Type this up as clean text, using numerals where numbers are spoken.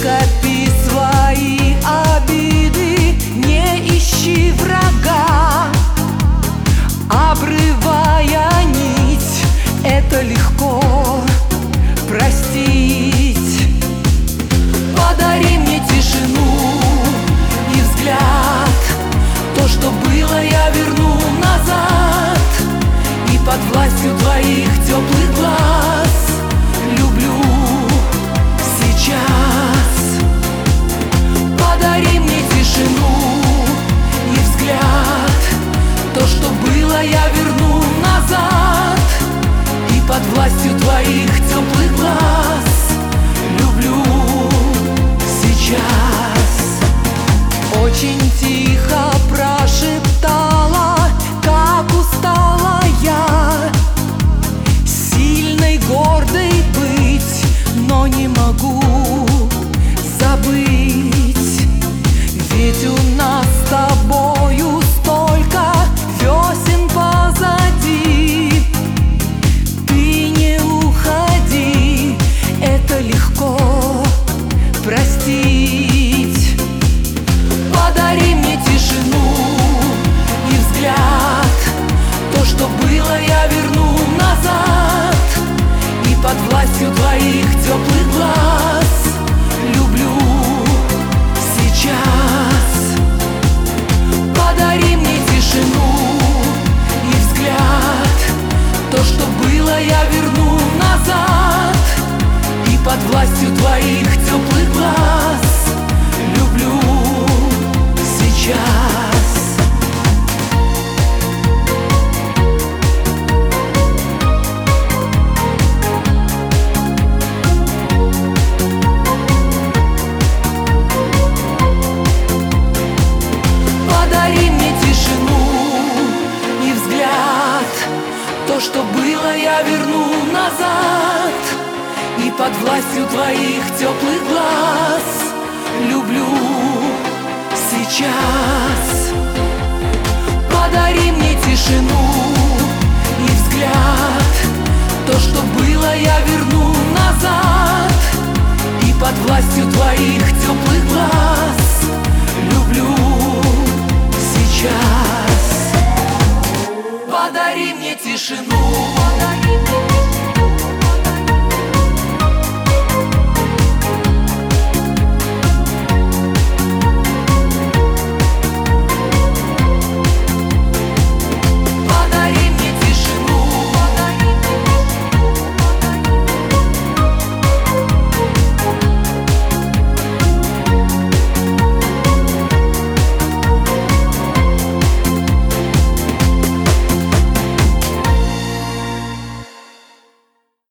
скопи свои обиды, не ищи врага. Обрывая нить, это легко простить. Подари мне тишину и взгляд, то, что было, я верну назад. И под властью твоих теплых глаз люблю сейчас. Подари мне тишину и взгляд, то, что было, я верну назад. И под властью твоих теплых глаз люблю сейчас. Очень тихо прошептала, как устала я сильной, гордой быть, но не могу забыть. Ведь у нас с тобою столько весен позади. Ты не уходи, это легко простить. Подари мне тишину и взгляд, то, что было, я верну назад. И под властью твоих теплых глаз люблю сейчас. Подари мне тишину и взгляд, то, что было, я верну назад. И под властью твоих теплых глаз люблю сейчас. Подари мне тишину и взгляд, то, что было, я верну назад. И под властью твоих теплых глаз люблю сейчас. Подари мне тишину и взгляд, то, что было, я верну назад. И под властью твоих